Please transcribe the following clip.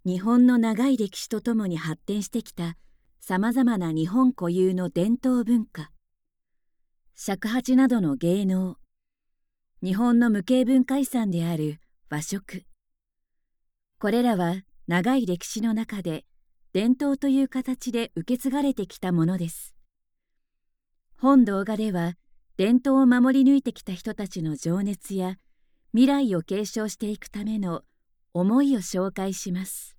日本の長い歴史とともに発展してきたさまざまな日本固有の伝統文化、尺八などの芸能、日本の無形文化遺産である和食。これらは長い歴史の中で伝統という形で受け継がれてきたものです。本動画では伝統を守り抜いてきた人たちの情熱や未来を継承していくための思いを紹介します。